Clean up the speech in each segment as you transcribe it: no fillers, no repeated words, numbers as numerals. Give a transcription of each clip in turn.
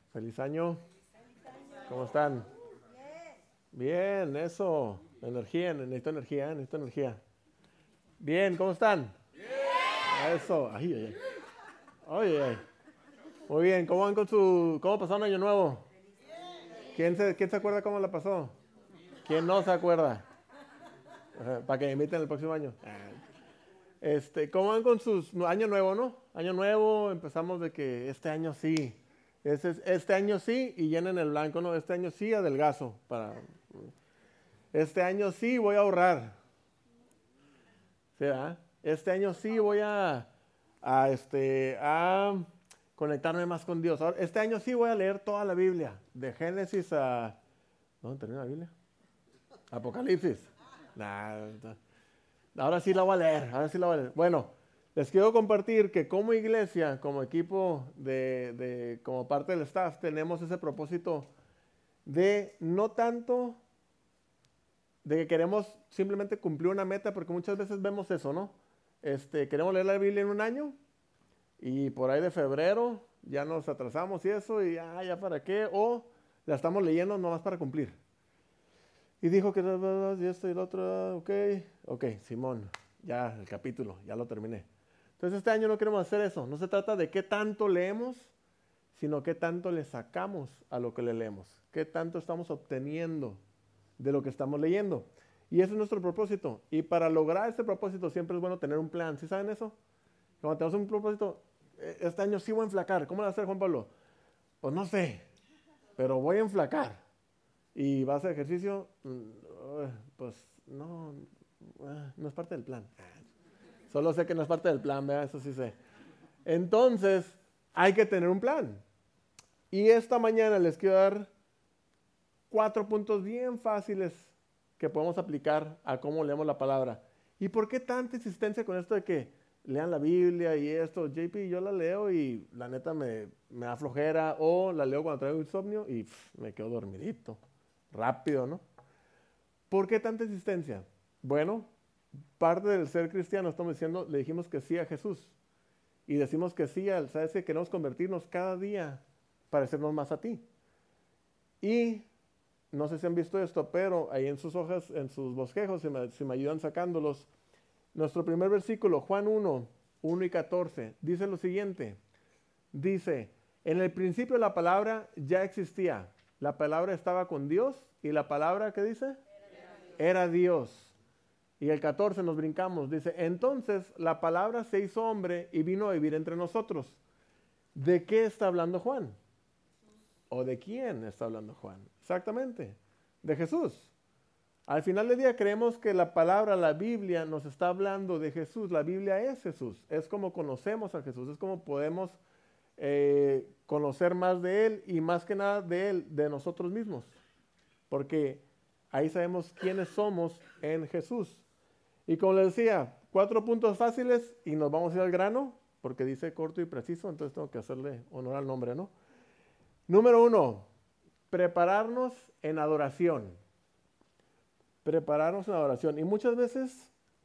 Feliz año. ¿Cómo están? Bien, eso. Energía, necesito energía. Bien, ¿cómo están? Eso. Ay, ay, ay. Ay, ay. Muy bien, ¿cómo van cómo pasaron Año Nuevo? ¿Quién se acuerda cómo la pasó? ¿Quién no se acuerda? Para que me inviten el próximo año. ¿Cómo van con Año Nuevo, no? Año Nuevo, empezamos de que este año sí. Este año sí y llenen el blanco, ¿no? Este año sí adelgazo. Este año sí voy a ahorrar. ¿Sí, verdad? Este año sí voy a conectarme más con Dios. Este año sí voy a leer toda la Biblia, de Génesis a... ¿Dónde termina la Biblia? Apocalipsis. Ahora sí la voy a leer, Bueno, les quiero compartir que como iglesia, como equipo como parte del staff, tenemos ese propósito de no tanto de que queremos simplemente cumplir una meta, porque muchas veces vemos eso, ¿no? Queremos leer la Biblia en un año y por ahí de febrero ya nos atrasamos y eso, y ya para qué, o la estamos leyendo nomás para cumplir. Y dijo que y esto y lo otro, ok, Simón, ya el capítulo, ya lo terminé. Entonces este año no queremos hacer eso, no se trata de qué tanto leemos, sino qué tanto le sacamos a lo que le leemos, qué tanto estamos obteniendo de lo que estamos leyendo. Y ese es nuestro propósito. Y para lograr ese propósito siempre es bueno tener un plan. ¿Sí saben eso? Cuando tenemos un propósito, este año sí voy a enflacar. ¿Cómo lo va a hacer Juan Pablo? Pues no sé, pero voy a enflacar. ¿Y va a hacer ejercicio? Pues no, no es parte del plan. Solo sé que no es parte del plan, ¿verdad? Eso sí sé. Entonces, hay que tener un plan. Y esta mañana les quiero dar 4 puntos bien fáciles que podemos aplicar a cómo leemos la palabra. ¿Y por qué tanta insistencia con esto de que lean la Biblia y esto? JP, yo la leo y la neta me da flojera, o la leo cuando traigo insomnio y me quedo dormidito, rápido, ¿no? ¿Por qué tanta insistencia? Bueno, parte del ser cristiano, estamos diciendo, le dijimos que sí a Jesús. Y decimos que sí, ¿sabes? Que queremos convertirnos cada día, parecernos más a ti. Y no sé si han visto esto, pero ahí en sus hojas, en sus bosquejos, si me ayudan sacándolos, nuestro primer versículo, Juan 1 y 14, dice lo siguiente. Dice, en el principio la palabra ya existía. La palabra estaba con Dios y la palabra, ¿qué dice? Era Dios. Y el 14 nos brincamos, dice, entonces la palabra se hizo hombre y vino a vivir entre nosotros. ¿De qué está hablando Juan? ¿O de quién está hablando Juan? Exactamente, de Jesús. Al final del día creemos que la palabra, la Biblia, nos está hablando de Jesús. La Biblia es Jesús. Es como conocemos a Jesús. Es como podemos conocer más de Él y más que nada de Él, de nosotros mismos. Porque ahí sabemos quiénes somos en Jesús. Y como les decía, 4 puntos fáciles y nos vamos a ir al grano, porque dice corto y preciso, entonces tengo que hacerle honor al nombre, ¿no? Número 1, prepararnos en adoración. Prepararnos en adoración. Y muchas veces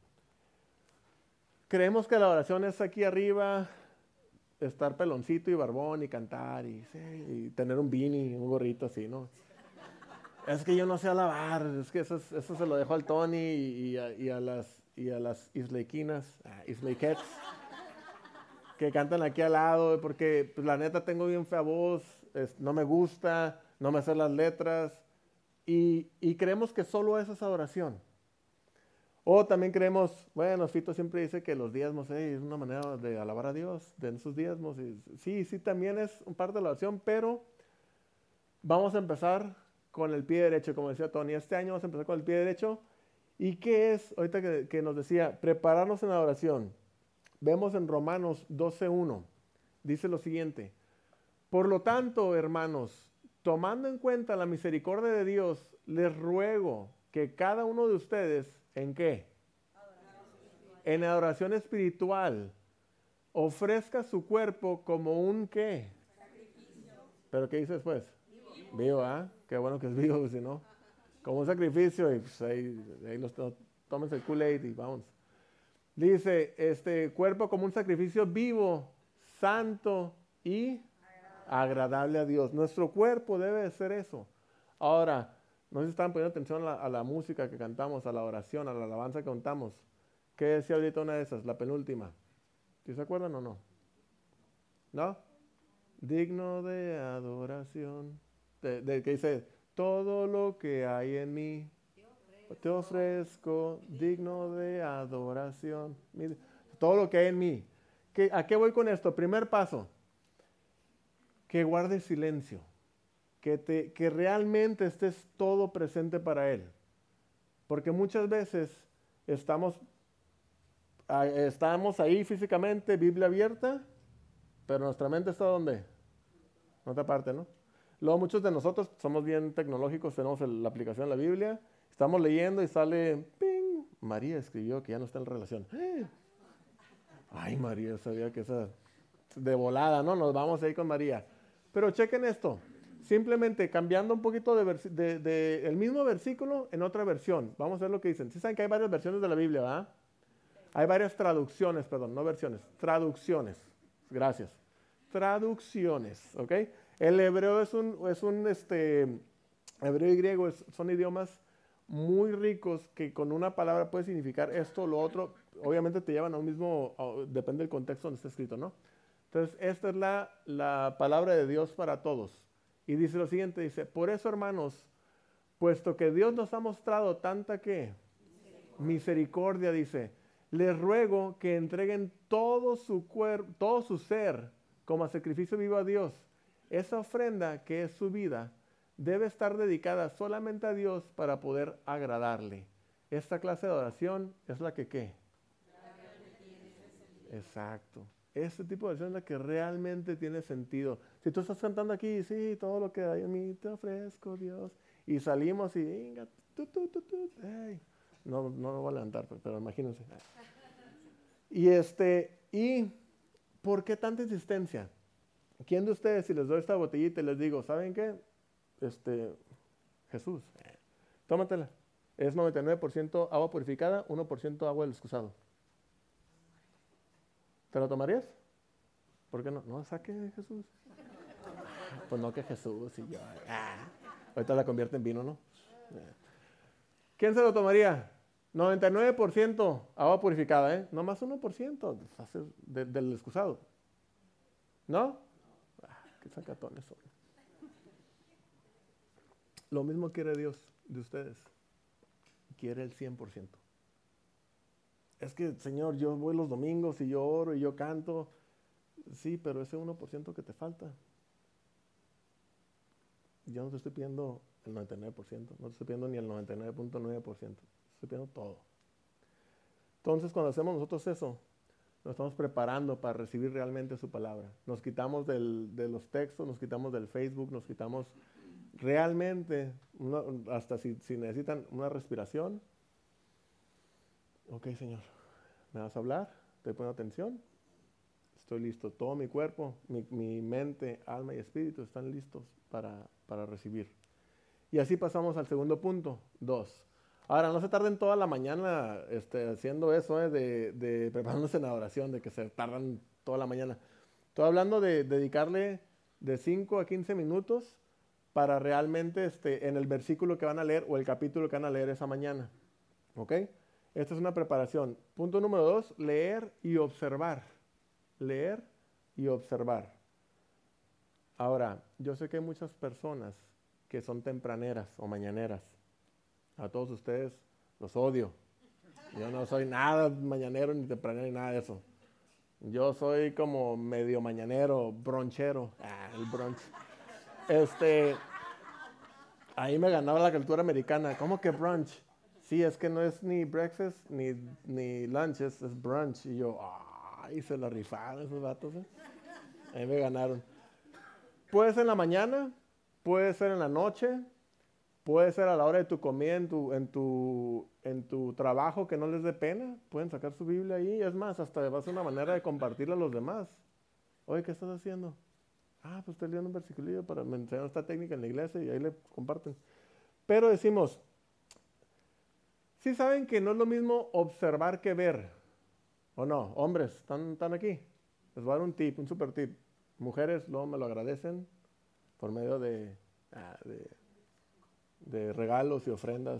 creemos que la oración es aquí arriba, estar peloncito y barbón y cantar y tener un beanie, un gorrito así, ¿no? Es que yo no sé alabar, es que eso se lo dejo al Tony y a las islequinas, islequets, que cantan aquí al lado, porque pues, la neta tengo bien fea voz, no me gusta, no me sé las letras, y creemos que solo eso es adoración. O también creemos, bueno, Fito siempre dice que los diezmos es una manera de alabar a Dios, de sus diezmos. Y sí, también es un parte de la oración, pero vamos a empezar con el pie derecho, como decía Tony. Este año vamos a empezar con el pie derecho. ¿Y qué es, ahorita que nos decía, prepararnos en la oración? Vemos en Romanos 12:1, dice lo siguiente. Por lo tanto, hermanos, tomando en cuenta la misericordia de Dios, les ruego que cada uno de ustedes, ¿en qué? En adoración espiritual, ofrezca su cuerpo como un ¿qué? ¿Pero qué dice después? Vivo, ¿ah? Qué bueno que es vivo, si no, como un sacrificio, y pues ahí tómense el Kool-Aid y vamos. Dice, cuerpo como un sacrificio vivo, santo y agradable a Dios. Nuestro cuerpo debe de ser eso. Ahora, no sé si estaban poniendo atención a la música que cantamos, a la oración, a la alabanza que cantamos. ¿Qué decía ahorita una de esas? La penúltima. ¿Sí se acuerdan o no? ¿No? Digno de adoración. De que dice, todo lo que hay en mí, te ofrezco digno de adoración. Todo lo que hay en mí. ¿A qué voy con esto? Primer paso, que guardes silencio. Que realmente estés todo presente para Él. Porque muchas veces estamos ahí físicamente, Biblia abierta, pero nuestra mente está ¿dónde? En otra parte, ¿no? Luego muchos de nosotros somos bien tecnológicos, tenemos la aplicación de la Biblia, estamos leyendo y sale, ¡ping! María escribió que ya no está en relación. Ay, María, sabía que esa de volada, ¿no? Nos vamos a ir con María. Pero chequen esto, simplemente cambiando un poquito el mismo versículo en otra versión. Vamos a ver lo que dicen. ¿Sí saben que hay varias versiones de la Biblia, verdad? Hay varias traducciones, perdón, no versiones, traducciones. Gracias. Traducciones, ¿ok? El hebreo hebreo y griego son idiomas muy ricos que con una palabra puede significar esto o lo otro. Obviamente te llevan a un mismo, depende del contexto donde está escrito, ¿no? Entonces, esta es la palabra de Dios para todos. Y dice lo siguiente, dice, por eso, hermanos, puesto que Dios nos ha mostrado tanta ¿qué? Misericordia, dice, les ruego que entreguen todo su cuerpo, todo su ser como a sacrificio vivo a Dios. Esa ofrenda que es su vida debe estar dedicada solamente a Dios para poder agradarle. Esta clase de oración es la que ¿qué? Exacto. Este tipo de oración es la que realmente tiene sentido. Si tú estás cantando aquí, sí, todo lo que hay en mí te ofrezco, Dios. Y salimos y, venga, ay, no me voy a levantar, pero imagínense. Y ¿por qué tanta insistencia? ¿Quién de ustedes, si les doy esta botellita y les digo, ¿saben qué? Jesús, tómatela. Es 99% agua purificada, 1% agua del excusado. ¿Te lo tomarías? ¿Por qué no? No, saque Jesús. Pues no que Jesús y yo. Ahorita la convierte en vino, ¿no? ¿Quién se lo tomaría? 99% agua purificada, ¿eh? No más 1% del excusado. ¿No? Qué sacatones son. Lo mismo quiere Dios de ustedes. Quiere el 100%. Es que, Señor, yo voy los domingos y yo oro y yo canto. Sí, pero ese 1% que te falta. Yo no te estoy pidiendo el 99%, no te estoy pidiendo ni el 99.9%, estoy pidiendo todo. Entonces, cuando hacemos nosotros eso, nos estamos preparando para recibir realmente su palabra. Nos quitamos de los textos, nos quitamos del Facebook, nos quitamos realmente, hasta si necesitan una respiración. Ok, Señor, ¿me vas a hablar? ¿Te pongo atención? Estoy listo. Todo mi cuerpo, mi mente, alma y espíritu están listos para recibir. Y así pasamos al segundo punto, 2. Ahora, no se tarden toda la mañana haciendo eso, de preparándose en la oración, de que se tardan toda la mañana. Estoy hablando de dedicarle de 5 a 15 minutos para realmente en el versículo que van a leer o el capítulo que van a leer esa mañana. ¿Ok? Esta es una preparación. Punto número 2, leer y observar. Leer y observar. Ahora, yo sé que hay muchas personas que son tempraneras o mañaneras. A todos ustedes los odio. Yo no soy nada mañanero ni tempranero ni nada de eso. Yo soy como medio mañanero, bronchero. El brunch. Ahí me ganaba la cultura americana. ¿Cómo que brunch? Sí, es que no es ni breakfast ni lunch, es brunch. Y yo, ay, se la rifaron esos vatos. Ahí me ganaron. Puede ser en la mañana, puede ser en la noche, puede ser a la hora de tu comida en tu trabajo que no les dé pena. Pueden sacar su Biblia ahí. Es más, hasta va a ser una manera de compartirla a los demás. Oye, ¿qué estás haciendo? Pues estoy leyendo un versiculillo para me enseñar esta técnica en la iglesia y ahí le comparten. Pero decimos, ¿sí saben que no es lo mismo observar que ver? ¿O no? Hombres, ¿están aquí? Les voy a dar un tip, un super tip. Mujeres luego me lo agradecen por medio de regalos y ofrendas.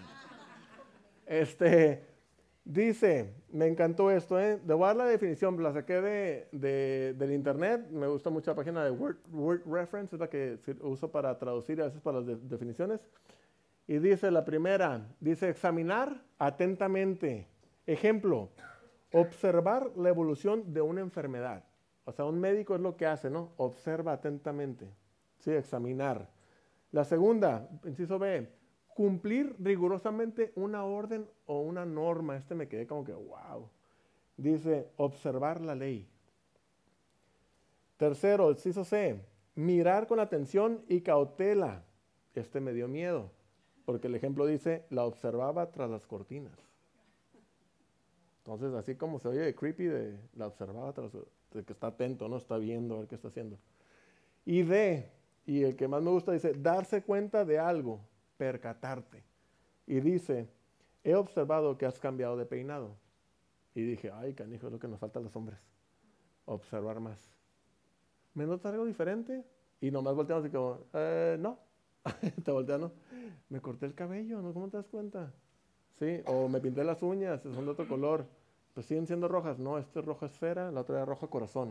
Dice, me encantó esto, ¿eh? Le voy a dar la definición, la saqué del internet, me gusta mucho la página de Word Reference, es la que uso para traducir a veces para las definiciones. Y dice la primera, dice examinar atentamente. Ejemplo, observar la evolución de una enfermedad. O sea, un médico es lo que hace, ¿no? Observa atentamente. Sí, examinar. La segunda, inciso B, cumplir rigurosamente una orden o una norma. Me quedé como que, wow. Dice, observar la ley. Tercero, inciso C, mirar con atención y cautela. Me dio miedo, porque el ejemplo dice, la observaba tras las cortinas. Entonces, así como se oye de creepy, la observaba de que está atento, ¿no? Está viendo a ver qué está haciendo. Y D, y el que más me gusta, dice, darse cuenta de algo, percatarte. Y dice, he observado que has cambiado de peinado. Y dije, ay, canijo, es lo que nos falta a los hombres. Observar más. ¿Me notas algo diferente? Y nomás volteamos y como, no. Te volteas, ¿no? Me corté el cabello, ¿no? ¿Cómo te das cuenta? Sí, o me pinté las uñas, son de otro color. Pues siguen siendo rojas. No, es roja esfera, la otra era roja corazón.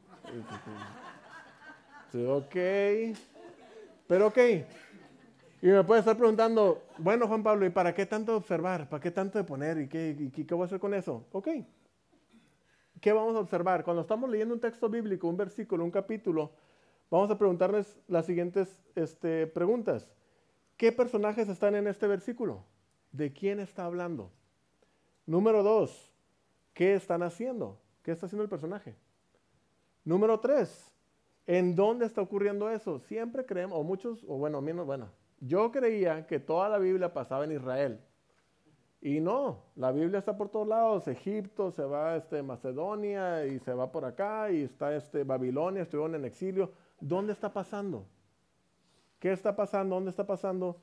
Sí, ok. Pero ok. Y me puede estar preguntando, bueno, Juan Pablo, ¿y para qué tanto observar? ¿Para qué tanto de poner? ¿Y qué voy a hacer con eso? Ok. ¿Qué vamos a observar? Cuando estamos leyendo un texto bíblico, un versículo, un capítulo, vamos a preguntarles las siguientes preguntas. ¿Qué personajes están en este versículo? ¿De quién está hablando? Número 2, ¿qué están haciendo? ¿Qué está haciendo el personaje? Número 3, ¿en dónde está ocurriendo eso? Siempre creemos, o muchos, o bueno, a mí no, bueno, yo creía que toda la Biblia pasaba en Israel. Y no, la Biblia está por todos lados, Egipto, se va Macedonia y se va por acá y está Babilonia, estuvieron en exilio. ¿Dónde está pasando? ¿Qué está pasando? ¿Dónde está pasando?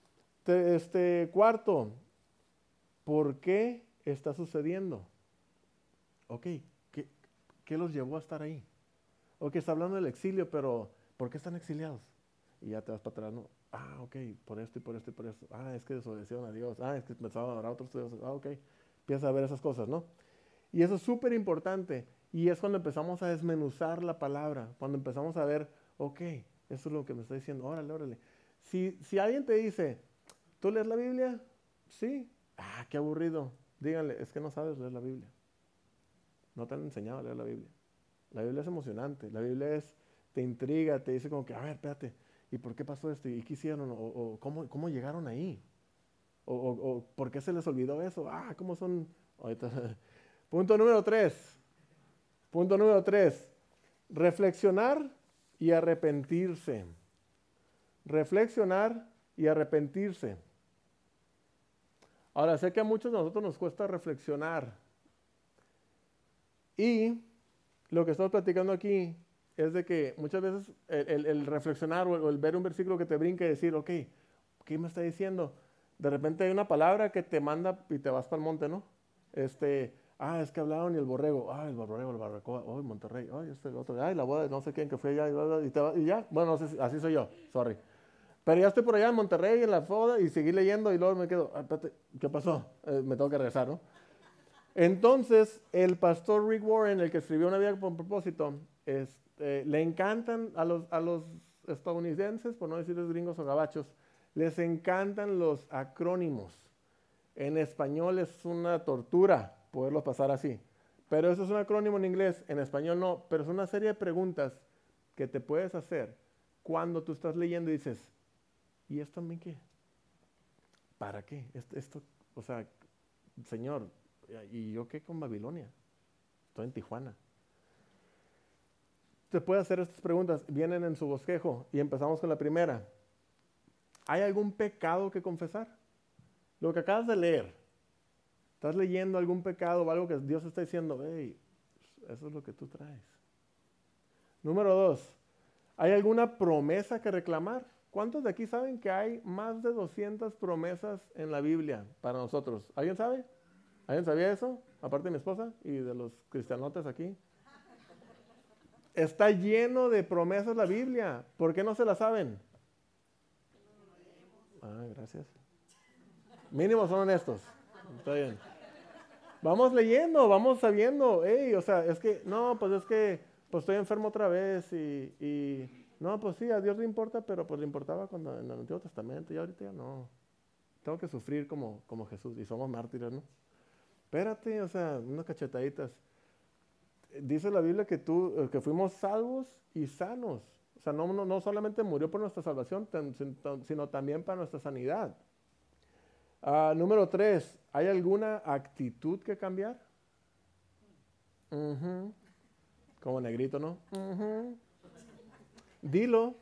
Cuarto, ¿por qué está sucediendo? Ok, ¿qué los llevó a estar ahí? Ok, está hablando del exilio, pero ¿por qué están exiliados? Y ya te vas para atrás, ¿no? Ah, ok, por esto y por esto y por esto. Ah, es que desobedecieron a Dios. Ah, es que empezaron a adorar a otros dioses. Ah, ok. Empieza a ver esas cosas, ¿no? Y eso es súper importante. Y es cuando empezamos a desmenuzar la palabra. Cuando empezamos a ver, ok, eso es lo que me está diciendo. Órale, órale. Si alguien te dice, ¿tú lees la Biblia? Sí. Ah, qué aburrido. Díganle, es que no sabes leer la Biblia. No te han enseñado a leer la Biblia. La Biblia es emocionante. La Biblia te intriga, te dice como que, a ver, espérate. ¿Y por qué pasó esto? ¿Y qué hicieron? ¿O cómo llegaron ahí? ¿O por qué se les olvidó eso? Ah, ¿cómo son? Ahorita. Punto número 3. Punto número 3. Reflexionar y arrepentirse. Reflexionar y arrepentirse. Ahora, sé que a muchos de nosotros nos cuesta reflexionar. Y lo que estamos platicando aquí es de que muchas veces el reflexionar o el ver un versículo que te brinca y decir, ok, ¿qué me está diciendo? De repente hay una palabra que te manda y te vas para el monte, ¿no? Es que hablaron y el borrego, el borrego, el barbacoa, Monterrey, el otro, la boda de no sé quién que fue allá, y ya, bueno, no sé, así soy yo, sorry. Pero ya estoy por allá en Monterrey, en la boda, y seguí leyendo y luego me quedo, espérate, ¿qué pasó? Me tengo que regresar, ¿no? Entonces, el pastor Rick Warren, el que escribió Una vida con propósito, le encantan a los estadounidenses, por no decirles gringos o gabachos, les encantan los acrónimos. En español es una tortura poderlo pasar así. Pero eso es un acrónimo en inglés, en español no, pero es una serie de preguntas que te puedes hacer cuando tú estás leyendo y dices, ¿y esto también qué? ¿Para qué? Esto, o sea, Señor, ¿y yo qué con Babilonia? Estoy en Tijuana. Te puede hacer estas preguntas, vienen en su bosquejo y empezamos con la primera. ¿Hay algún pecado que confesar? Lo que acabas de leer, ¿estás leyendo algún pecado o algo que Dios está diciendo? Hey, eso es lo que tú traes. Número 2, ¿hay alguna promesa que reclamar? ¿Cuántos de aquí saben que hay más de 200 promesas en la Biblia para nosotros? ¿Alguien sabe? ¿Alguien sabía eso? Aparte de mi esposa y de los cristianotes aquí. Está lleno de promesas la Biblia. ¿Por qué no se la saben? Ah, gracias. Mínimo son honestos. Está bien. Vamos leyendo, vamos sabiendo. Ey, o sea, es que, no, pues es que pues estoy enfermo otra vez no, pues sí, a Dios le importa, pero pues le importaba cuando en el Antiguo Testamento y ahorita ya no. Tengo que sufrir como Jesús y somos mártires, ¿no? Espérate, o sea, unas cachetaditas. Dice la Biblia que fuimos salvos y sanos. O sea, no solamente murió por nuestra salvación, sino también para nuestra sanidad. Número 3, ¿hay alguna actitud que cambiar? Ujú. Como negrito, ¿no? Ujú. Dilo.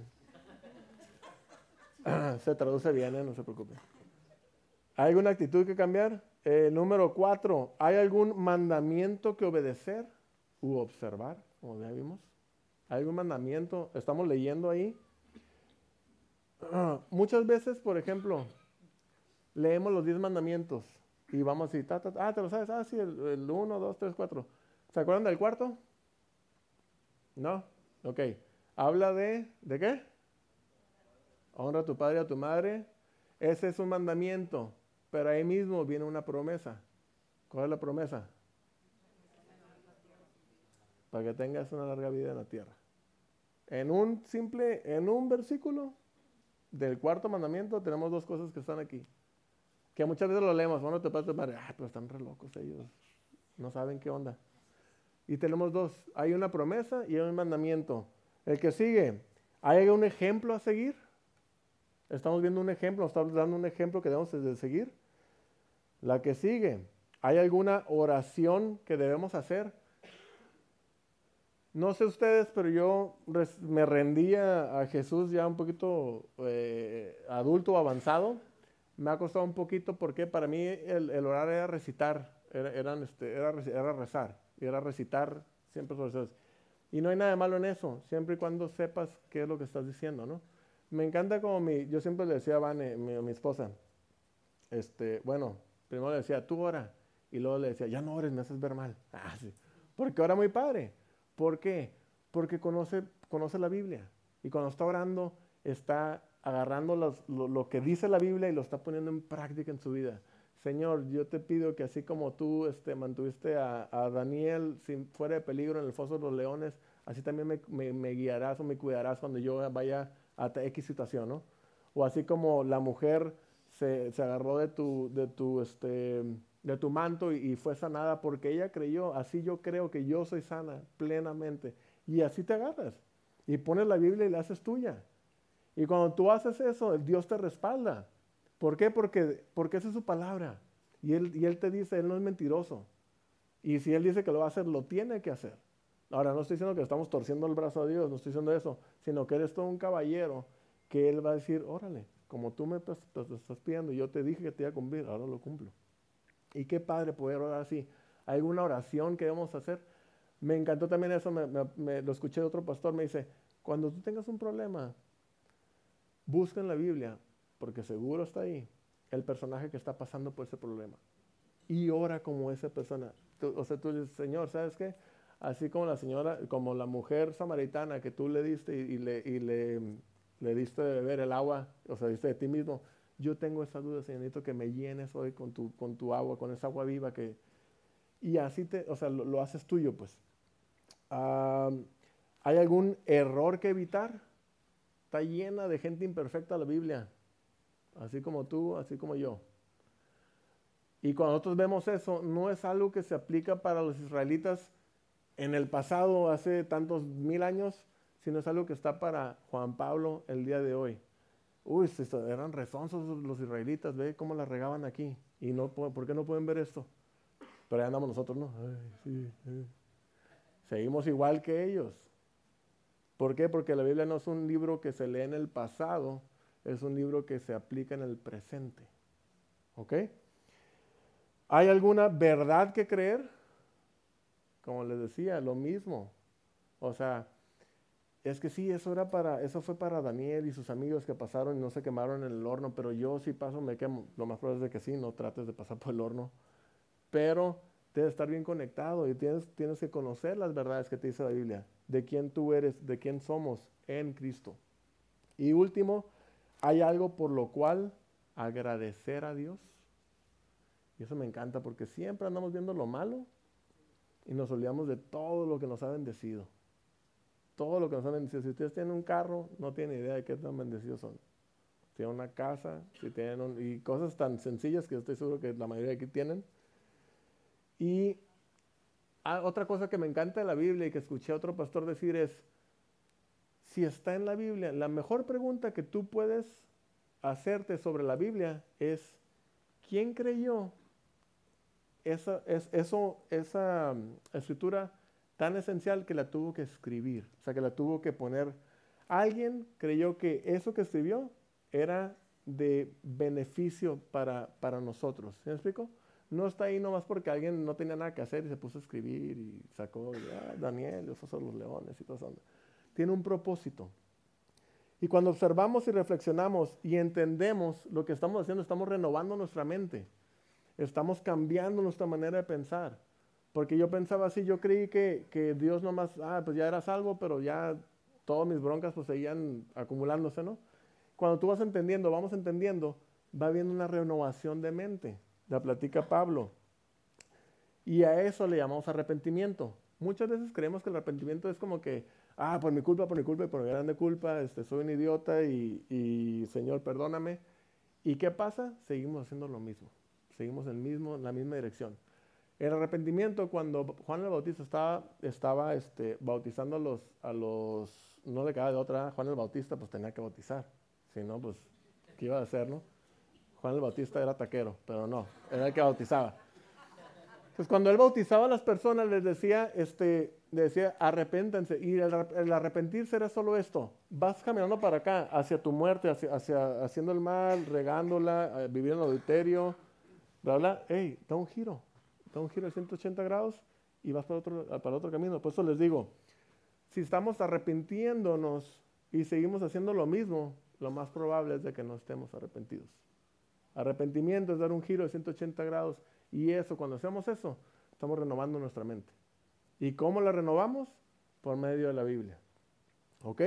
Se traduce bien, no se preocupe. ¿Hay alguna actitud que cambiar? Número 4, ¿hay algún mandamiento que obedecer u observar? Como ya vimos. ¿Hay algún mandamiento? Estamos leyendo ahí. Muchas veces, por ejemplo, leemos los 10 mandamientos y vamos así, ¿te lo sabes? Sí, el 1, 2, 3, 4. ¿Se acuerdan del cuarto? ¿No? Ok. Habla ¿de qué? Honra a tu padre y a tu madre. Ese es un mandamiento, pero ahí mismo viene una promesa. ¿Cuál es la promesa? Para que tengas una larga vida en la tierra. En un versículo del cuarto mandamiento tenemos dos cosas que están aquí. Que muchas veces lo leemos, bueno, te pasa, madre, pero están re locos ellos, no saben qué onda. Y tenemos dos, hay una promesa y hay un mandamiento. El que sigue, ¿hay un ejemplo a seguir? Estamos viendo un ejemplo, estamos dando un ejemplo que debemos de seguir. La que sigue, ¿hay alguna oración que debemos hacer? No sé ustedes, pero yo me rendía a Jesús ya un poquito adulto o avanzado. Me ha costado un poquito porque para mí el orar era recitar, era rezar, y era recitar siempre sobre eso. Y no hay nada de malo en eso, siempre y cuando sepas qué es lo que estás diciendo, ¿no? Me encanta como yo siempre le decía a Vane, mi esposa, bueno, primero le decía, tú ora, y luego le decía, ya no ores, me haces ver mal. Ah, sí. Porque ora muy padre. ¿Por qué? Porque conoce la Biblia. Y cuando está orando, está agarrando lo que dice la Biblia y lo está poniendo en práctica en su vida. Señor, yo te pido que así como tú mantuviste a Daniel sin, fuera de peligro en el foso de los leones, así también me guiarás o me cuidarás cuando yo vaya a X situación, ¿no? O así como la mujer se agarró de tu manto y fue sanada porque ella creyó, así yo creo que yo soy sana plenamente. Y así te agarras y pones la Biblia y la haces tuya. Y cuando tú haces eso, Dios te respalda. ¿Por qué? Porque esa es su palabra. Y él te dice, Él no es mentiroso. Y si Él dice que lo va a hacer, lo tiene que hacer. Ahora, no estoy diciendo que estamos torciendo el brazo a Dios, no estoy diciendo eso, sino que eres todo un caballero que Él va a decir, órale, como tú me estás pidiendo, yo te dije que te iba a cumplir, ahora lo cumplo. Y qué padre poder orar así. ¿Hay alguna oración que debemos hacer? Me encantó también eso, lo escuché de otro pastor, me dice, cuando tú tengas un problema, busca en la Biblia, porque seguro está ahí, el personaje que está pasando por ese problema. Y ora como esa persona. O sea, tú dices, Señor, ¿sabes qué? Así como la señora, como la mujer samaritana que tú le diste le diste de beber el agua, o sea, diste de ti mismo. Yo tengo esa duda, Señor, necesito que me llenes hoy con tu agua, con esa agua viva y así o sea, lo haces tuyo, pues. Ah, ¿hay algún error que evitar? Está llena de gente imperfecta la Biblia, así como tú, así como yo. Y cuando nosotros vemos eso, no es algo que se aplica para los israelitas en el pasado, hace tantos mil años, sino es algo que está para Juan Pablo el día de hoy. Uy, eran rezonzos los israelitas, ve cómo la regaban aquí. Y no, ¿por qué no pueden ver esto? Pero ahí andamos nosotros, ¿no? Ay, sí, seguimos igual que ellos. ¿Por qué? Porque la Biblia no es un libro que se lee en el pasado, es un libro que se aplica en el presente. ¿Ok? ¿Hay alguna verdad que creer? Como les decía, lo mismo. O sea, es que sí, eso fue para Daniel y sus amigos que pasaron y no se quemaron en el horno, pero yo si paso me quemo. Lo más probable es de que sí, no trates de pasar por el horno. Pero debes estar bien conectado y tienes que conocer las verdades que te dice la Biblia. de quién tú eres, de quién somos en Cristo. Y último, hay algo por lo cual agradecer a Dios. Y eso me encanta porque siempre andamos viendo lo malo y nos olvidamos de todo lo que nos ha bendecido. Todo lo que nos ha bendecido. Si ustedes tienen un carro, no tienen idea de qué tan bendecidos son. Si tienen una casa, si tienen y cosas tan sencillas que yo estoy seguro que la mayoría de aquí tienen. Y otra cosa que me encanta de la Biblia y que escuché a otro pastor decir es, si está en la Biblia, la mejor pregunta que tú puedes hacerte sobre la Biblia es, ¿quién creyó esa escritura tan esencial que la tuvo que escribir? O sea, que la tuvo que poner. Alguien creyó que eso que escribió era de beneficio para nosotros. ¿Sí me explico? No está ahí nomás porque alguien no tenía nada que hacer y se puso a escribir y sacó Daniel, los osos, los leones y todo eso. Tiene un propósito. Y cuando observamos y reflexionamos y entendemos lo que estamos haciendo, estamos renovando nuestra mente. Estamos cambiando nuestra manera de pensar. Porque yo pensaba así, yo creí que Dios nomás, pues ya era salvo, pero ya todas mis broncas pues seguían acumulándose, ¿no? Cuando tú vas entendiendo, vamos entendiendo, va habiendo una renovación de mente. La platica Pablo. Y a eso le llamamos arrepentimiento. Muchas veces creemos que el arrepentimiento es como que, por mi culpa, y por mi grande culpa, soy un idiota y Señor, perdóname. ¿Y qué pasa? Seguimos haciendo lo mismo. Seguimos en la misma dirección. El arrepentimiento, cuando Juan el Bautista estaba bautizando a los, no le quedaba de otra, Juan el Bautista pues tenía que bautizar. Si no, pues, ¿qué iba a hacer, no? Juan el Bautista era taquero, pero no, era el que bautizaba. Pues cuando él bautizaba a las personas, les decía arrepéntense. Y el arrepentirse era solo esto. Vas caminando para acá, hacia tu muerte, haciendo el mal, regándola, vivir en el adulterio, bla, bla. Hey, da un giro de 180 grados y vas para otro camino. Por eso les digo, si estamos arrepintiéndonos y seguimos haciendo lo mismo, lo más probable es de que no estemos arrepentidos. Arrepentimiento es dar un giro de 180 grados. Y eso, cuando hacemos eso, estamos renovando nuestra mente. ¿Y cómo la renovamos? Por medio de la Biblia. ¿Ok?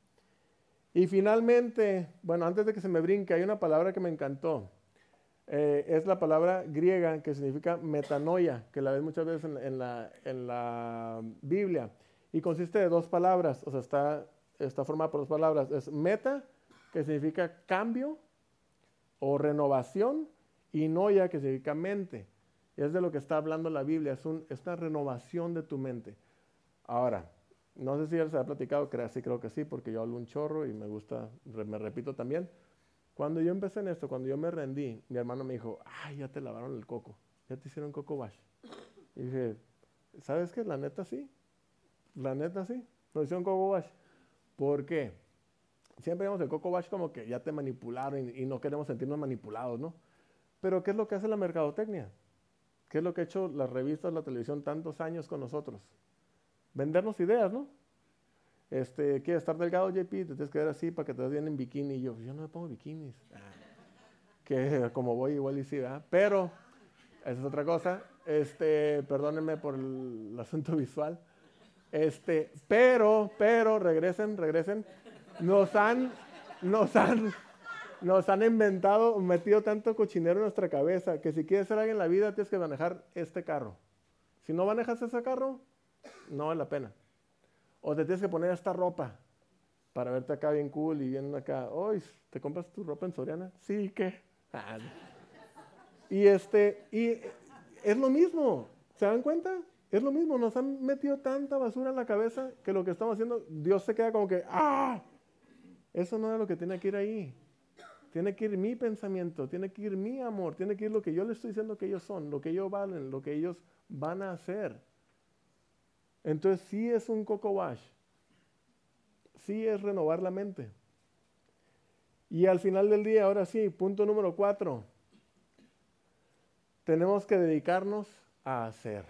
Y finalmente, bueno, antes de que se me brinque, hay una palabra que me encantó. Es la palabra griega que significa metanoia, que la ves muchas veces en la Biblia. Y consiste de dos palabras, o sea, está formada por dos palabras. Es meta, que significa cambio o renovación, y noia, que significa mente. Es de lo que está hablando la Biblia, es una renovación de tu mente. Ahora, no sé si ya se ha platicado, creo que sí, porque yo hablo un chorro y me gusta, me repito también. Cuando yo empecé en esto, cuando yo me rendí, mi hermano me dijo, ya te lavaron el coco, ya te hicieron coco wash. Y dije, ¿sabes qué? La neta sí, nos hicieron coco wash. ¿Por qué? Siempre vemos el coco wash como que ya te manipularon y no queremos sentirnos manipulados, ¿no? Pero ¿qué es lo que hace la mercadotecnia? ¿Qué es lo que ha hecho las revistas, la televisión tantos años con nosotros? Vendernos ideas, ¿no? ¿Quieres estar delgado, JP? Te tienes que ver así para que te veas bien en bikini. Y yo no me pongo bikinis. Que como voy igual y sí, ¿verdad? Pero, esa es otra cosa. Perdónenme por el asunto visual. Pero, regresen. Nos han inventado, metido tanto cochinero en nuestra cabeza que si quieres ser alguien en la vida tienes que manejar este carro. Si no manejas ese carro, no vale la pena. O te tienes que poner esta ropa para verte acá bien cool y bien acá. Oye, ¿te compras tu ropa en Soriana? Sí, ¿qué? Y es lo mismo. ¿Se dan cuenta? Es lo mismo. Nos han metido tanta basura en la cabeza que lo que estamos haciendo, Dios se queda como que, eso no es lo que tiene que ir ahí. Tiene que ir mi pensamiento, tiene que ir mi amor, tiene que ir lo que yo les estoy diciendo que ellos son, lo que ellos valen, lo que ellos van a hacer. Entonces sí es un coco wash, sí es renovar la mente. Y al final del día, ahora sí, punto número 4, tenemos que dedicarnos a hacer.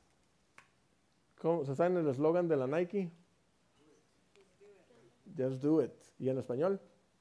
¿Se saben el eslogan de la Nike? Just do it. ¿Y en español?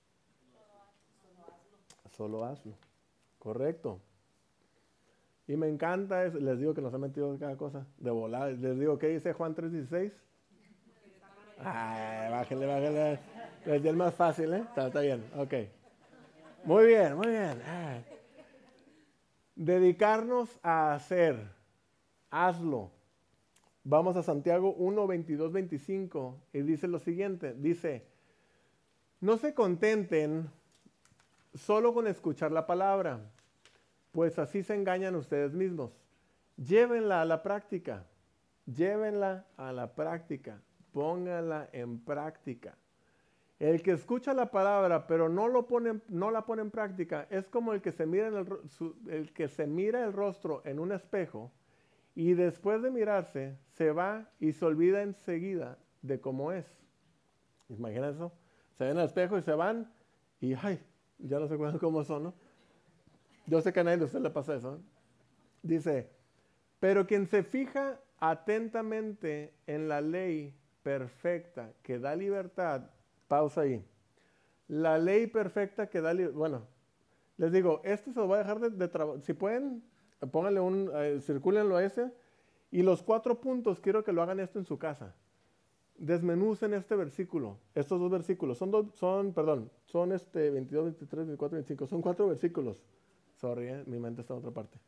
Solo hazlo. Correcto. Y me encanta, les digo que nos han metido cada cosa de volada. Les digo, ¿qué dice Juan 3:16? Ay, bájale. Les di el más fácil, ¿eh? Está bien, ok. Muy bien. Ay. Dedicarnos a hacer. Hazlo. Vamos a Santiago 1, 22, 25 y dice lo siguiente. Dice, no se contenten solo con escuchar la palabra, pues así se engañan ustedes mismos. Llévenla a la práctica. Llévenla a la práctica. Pónganla en práctica. El que escucha la palabra, pero no la pone en práctica, es como el que se mira el que se mira el rostro en un espejo y después de mirarse se va y se olvida enseguida de cómo es. Imagina eso. Se ven al espejo y se van y ay, ya no se acuerdan cómo son, ¿no? Yo sé que a nadie de ustedes le pasa eso, ¿no? Dice, pero quien se fija atentamente en la ley perfecta que da libertad, pausa ahí. La ley perfecta que da libertad, bueno, les digo, esto se lo voy a dejar de trabajo. Si pueden, pónganle circúlenlo a ese. Y los 4 puntos, quiero que lo hagan esto en su casa. Desmenucen este versículo, estos 2 versículos. Son 22, 23, 24, 25. Son 4 versículos. Sorry, mi mente está en otra parte.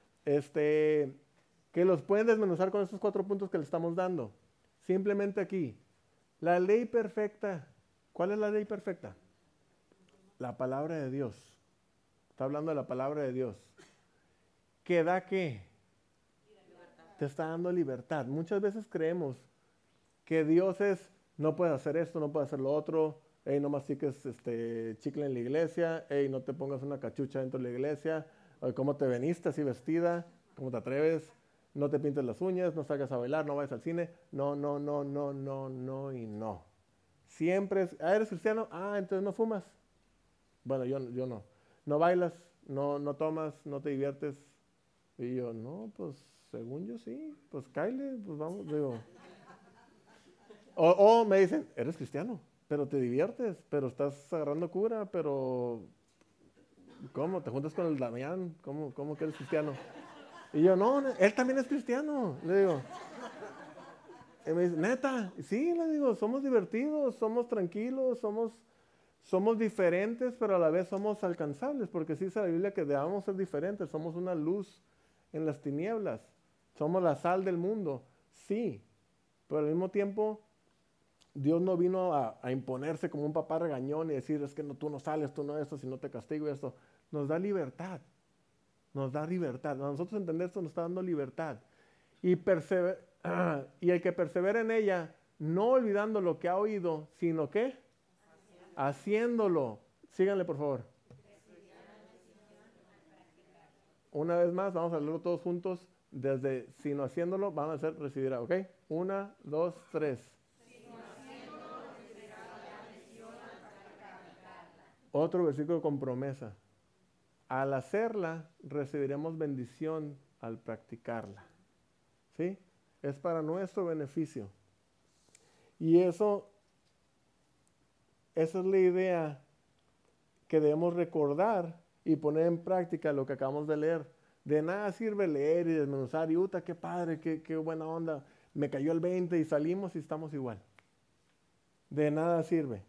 Que los pueden desmenuzar con estos 4 puntos que le estamos dando. Simplemente aquí. La ley perfecta. ¿Cuál es la ley perfecta? La palabra de Dios. Está hablando de la palabra de Dios. ¿Qué da qué? Te está dando libertad. Muchas veces creemos que Dios es, no puedes hacer esto, no puedes hacer lo otro, no mastiques chicle en la iglesia, no te pongas una cachucha dentro de la iglesia, cómo te veniste así vestida, cómo te atreves, no te pintes las uñas, no salgas a bailar, no vayas al cine, no y no. Siempre es, ¿eres cristiano? Entonces no fumas. Bueno, yo no. No bailas, no tomas, no te diviertes. Y yo, no, pues según yo sí, pues cáele, pues vamos, digo. O me dicen, eres cristiano, pero te diviertes, pero estás agarrando cura, pero ¿cómo? ¿Te juntas con el Damián? ¿Cómo que eres cristiano? Y yo, no, él también es cristiano, le digo. Y me dice, neta, sí, le digo, somos divertidos, somos tranquilos, somos diferentes, pero a la vez somos alcanzables, porque sí dice la Biblia que debamos ser diferentes, somos una luz en las tinieblas, somos la sal del mundo, sí, pero al mismo tiempo Dios no vino a imponerse como un papá regañón y decir, es que no, tú no sales, tú no esto, si no te castigo esto. Nos da libertad. A nosotros entender esto nos está dando libertad. Y el que persevera en ella, no olvidando lo que ha oído, sino que haciéndolo. Síganle, por favor. Una vez más, vamos a leerlo todos juntos. Desde sino haciéndolo, van a hacer recibirá, ¿ok? 1, 2, 3. Otro versículo con promesa. Al hacerla, recibiremos bendición al practicarla. ¿Sí? Es para nuestro beneficio. Y esa es la idea que debemos recordar y poner en práctica lo que acabamos de leer. De nada sirve leer y desmenuzar y qué padre, qué buena onda. Me cayó el 20 y salimos y estamos igual. De nada sirve.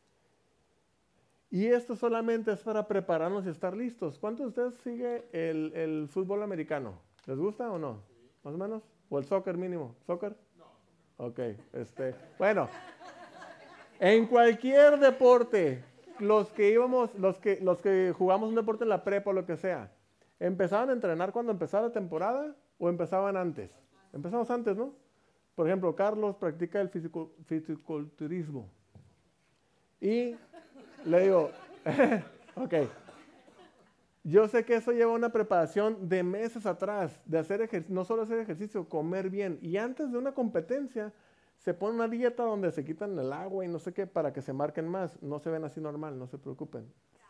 Y esto solamente es para prepararnos y estar listos. ¿Cuántos de ustedes sigue el fútbol americano? ¿Les gusta o no? ¿Más o menos? ¿O el soccer mínimo? ¿Soccer? No. Ok, bueno, en cualquier deporte, los que jugamos un deporte en la prepa o lo que sea, ¿empezaban a entrenar cuando empezaba la temporada o empezaban antes? Empezamos antes, ¿no? Por ejemplo, Carlos practica el fisiculturismo. Y le digo, ok, yo sé que eso lleva una preparación de meses atrás, de hacer no solo hacer ejercicio, comer bien. Y antes de una competencia, se pone una dieta donde se quitan el agua y no sé qué para que se marquen más. No se ven así normal, no se preocupen.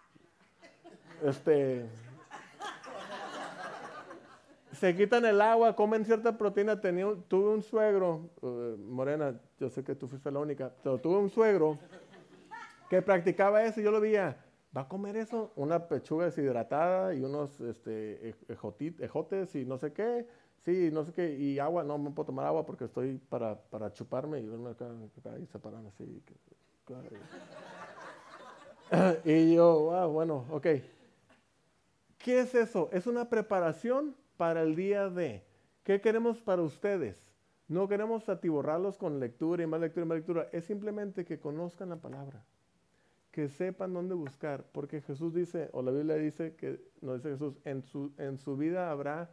Se quitan el agua, comen cierta proteína. Tuve un suegro, Morena, yo sé que tú fuiste la única, pero tuve un suegro que practicaba eso y yo lo veía. ¿Va a comer eso? Una pechuga deshidratada y unos ejotes y no sé qué, Sí, no sé qué, y agua, no me puedo tomar agua porque estoy para chuparme y verme acá y se paran así. Y yo, wow, bueno, ok. ¿Qué es eso? Es una preparación para el día de. ¿Qué queremos para ustedes? No queremos atiborrarlos con lectura y más lectura y más lectura. Es simplemente que conozcan la palabra, que sepan dónde buscar, porque Jesús dice, o la Biblia dice, que nos dice Jesús, en su vida habrá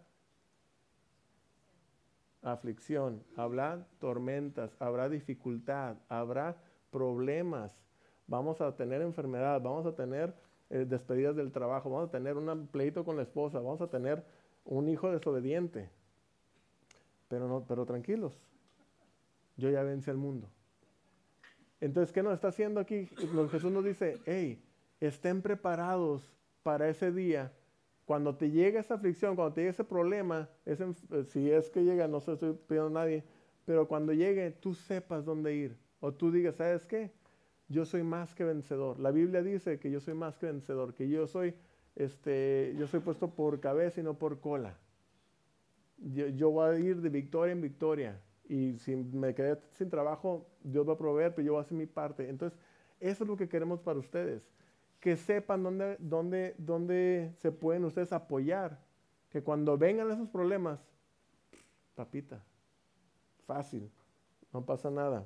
aflicción, habrá tormentas, habrá dificultad, habrá problemas, vamos a tener enfermedad, vamos a tener despedidas del trabajo, vamos a tener un pleito con la esposa, vamos a tener un hijo desobediente, pero tranquilos, yo ya vencí al mundo. Entonces, ¿qué nos está haciendo aquí? Jesús nos dice, hey, estén preparados para ese día. Cuando te llegue esa aflicción, cuando te llegue ese problema, si es que llega, no se estoy pidiendo a nadie, pero cuando llegue, tú sepas dónde ir. O tú digas, ¿sabes qué? Yo soy más que vencedor. La Biblia dice que yo soy más que vencedor, que yo soy puesto por cabeza y no por cola. Yo voy a ir de victoria en victoria. Y si me quedé sin trabajo, Dios va a proveer, pero yo voy a hacer mi parte. Entonces, eso es lo que queremos para ustedes. Que sepan dónde se pueden ustedes apoyar. Que cuando vengan esos problemas, papita, fácil, no pasa nada.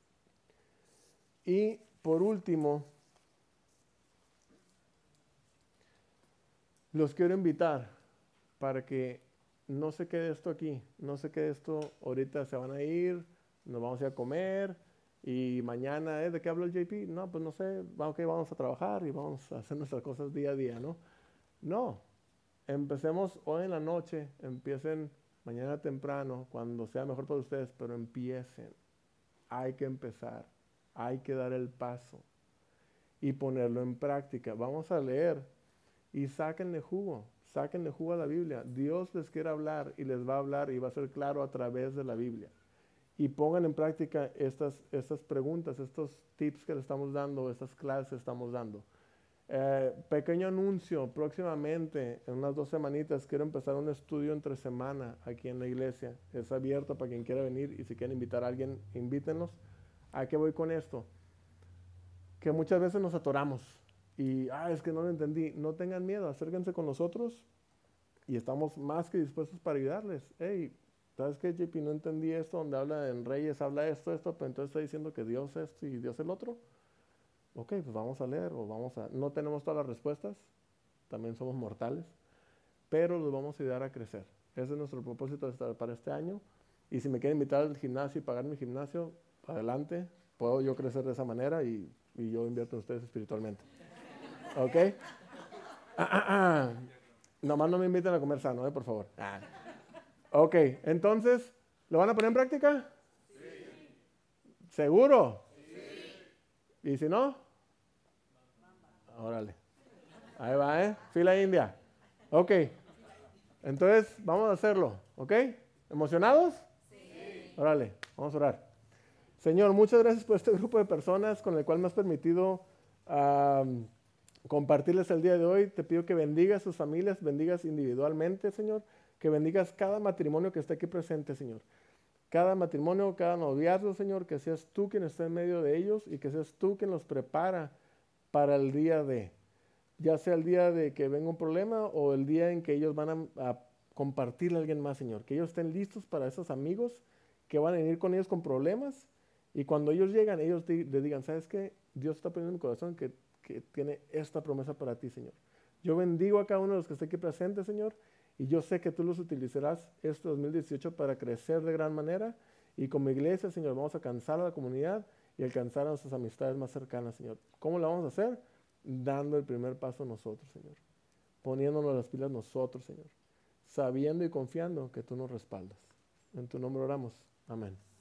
Y por último, los quiero invitar para que no se quede esto aquí, no se quede esto, ahorita se van a ir, nos vamos a ir a comer y mañana, ¿de qué habla el JP? No, pues no sé, vamos a trabajar y vamos a hacer nuestras cosas día a día, ¿no? No, empecemos hoy en la noche, empiecen mañana temprano, cuando sea mejor para ustedes, pero empiecen. Hay que empezar, hay que dar el paso y ponerlo en práctica. Vamos a leer y sáquenle jugo a la Biblia. Dios les quiere hablar y les va a hablar y va a ser claro a través de la Biblia. Y pongan en práctica estas preguntas, estos tips que le estamos dando, estas clases que estamos dando. Pequeño anuncio, próximamente, en unas 2 semanitas, quiero empezar un estudio entre semana aquí en la iglesia. Es abierto para quien quiera venir y si quieren invitar a alguien, invítenlos. ¿A qué voy con esto? Que muchas veces nos atoramos y, es que no lo entendí. No tengan miedo, acérquense con nosotros y estamos más que dispuestos para ayudarles. Hey, ¿sabes qué, JP? No entendí esto, donde habla en Reyes, habla esto, pero entonces está diciendo que Dios esto y Dios el otro. Ok, pues vamos a leer no tenemos todas las respuestas, también somos mortales, pero los vamos a ayudar a crecer. Ese es nuestro propósito para este año. Y si me quieren invitar al gimnasio y pagar mi gimnasio, adelante, puedo yo crecer de esa manera y yo invierto en ustedes espiritualmente. ¿Ok? Nomás no me inviten a comer sano, por favor. Ok, entonces, ¿lo van a poner en práctica? Sí. ¿Seguro? Sí. ¿Y si no? Órale. Ahí va, fila india. Ok, entonces vamos a hacerlo, ¿ok? ¿Emocionados? Sí. Órale, vamos a orar. Señor, muchas gracias por este grupo de personas con el cual me has permitido compartirles el día de hoy. Te pido que bendigas sus familias, bendigas individualmente, Señor, que bendigas cada matrimonio que esté aquí presente, Señor. Cada matrimonio, cada noviazgo, Señor, que seas tú quien esté en medio de ellos y que seas tú quien los prepara para el día de, ya sea el día de que venga un problema o el día en que ellos van a compartirle a alguien más, Señor. Que ellos estén listos para esos amigos que van a venir con ellos con problemas y cuando ellos llegan, ellos le digan, ¿sabes qué? Dios está poniendo en mi corazón que tiene esta promesa para ti, Señor. Yo bendigo a cada uno de los que esté aquí presente, Señor, y yo sé que tú los utilizarás este 2018 para crecer de gran manera y como iglesia, Señor, vamos a alcanzar a la comunidad y alcanzar a nuestras amistades más cercanas, Señor. ¿Cómo lo vamos a hacer? Dando el primer paso nosotros, Señor. Poniéndonos las pilas nosotros, Señor. Sabiendo y confiando que tú nos respaldas. En tu nombre oramos. Amén.